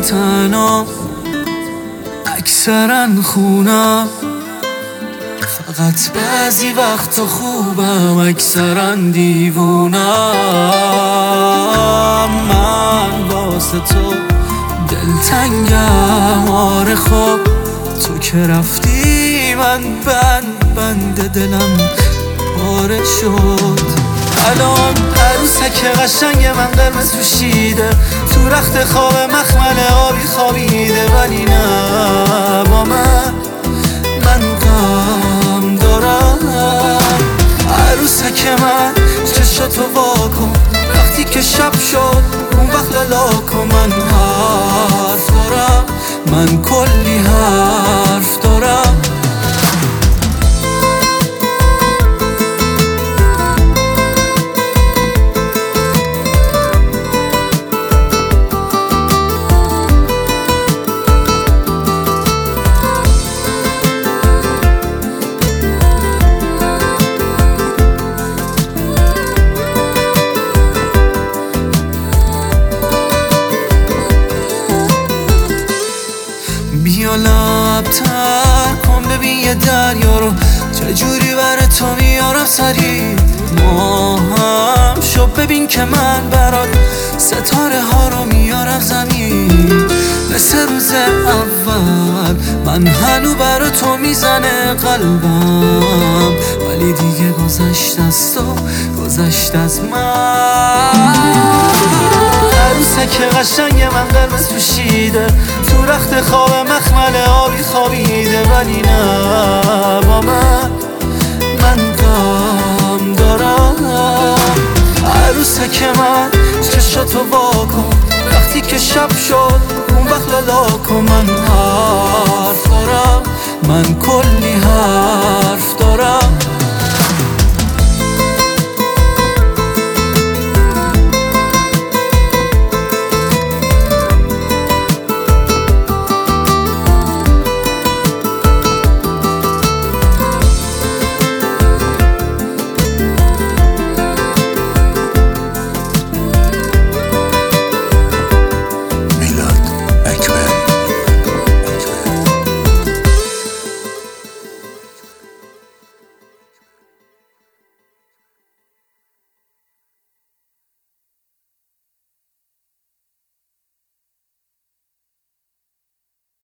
تنها اکثرا خونم، فقط بعضی وقت خوبم اکثرا دیوونم. من واسه تو دلتنگم، آره خب تو که رفتی من بند دلم پاره شد. الان عروسک قشنگ من قرمز پوشیده، تو رخت خواب مخمل آبی خوابیده، ولی نه با من غم دارم. عروسک من چشاتو واکن، وقتی که شب شد اون وقت لاکن. من حرف دارم، من کلی حرف دارم. بیا لبتر کن ببین یه دریا رو چجوری بره تو میارم سریع. ما هم شو ببین که من برات ستاره ها رو میارم زمین. مثل روز اول من هنو برا تو میزنه قلبم، ولی دیگه گذشت از تو، گذشت از من. عروسک قشنگ من قرمز پوشیده، تو رخت خواب مخمل آبی خوابیده، ولی نه با من غم دارم. عروسک من چشاتو واکن، وقتی که شب شد اون وقت لاکن. من حرف دارم، من کلی حرف دارم.